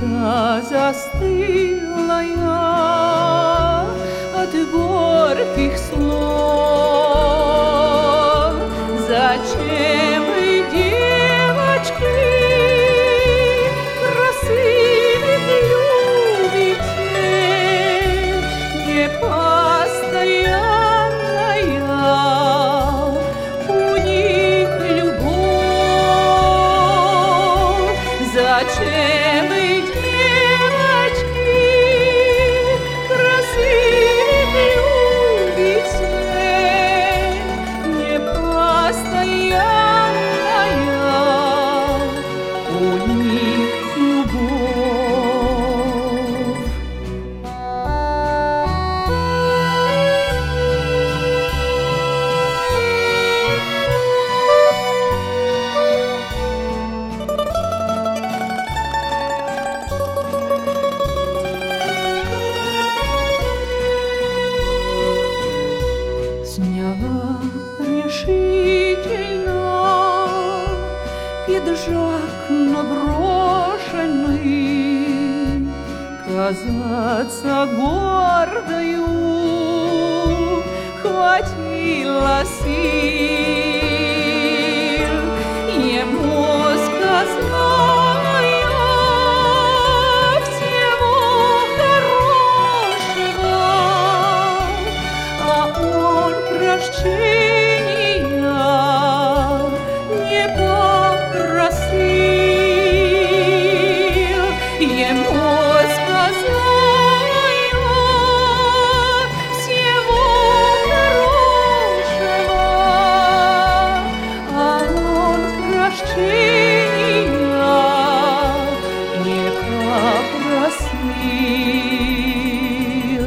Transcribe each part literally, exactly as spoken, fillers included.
когда застыла я от горьких слов. Зачем вы, девочки, красивых любите, непостоянная у них любовь? Зачем вы, девочки, красивых любите, непостоянная у них любовь? Сняла решительно пиджак наброшенный, казаться гордою хватило сил. Ему сказала я всего хорошего, а он прощения не попросил. Ему сказала я всего хорошего, а он прощения не попросил.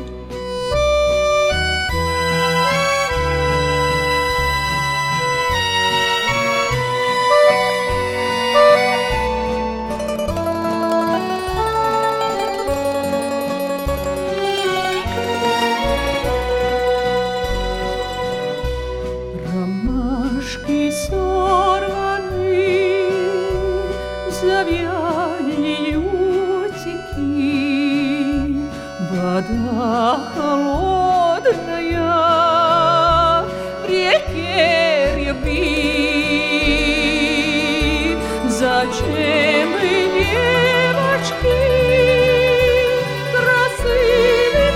Ромашки сорваны, завяли лютики, вода холодная в реке рябит. Зачем вы, девочки, красивых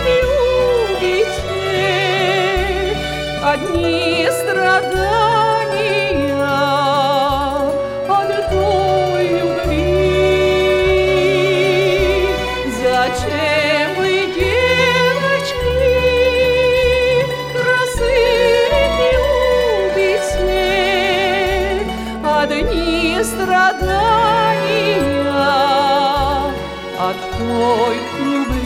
любите, одни страдания от той любви? Зачем вы, девочки, красивых любите, одни страдания от той любви?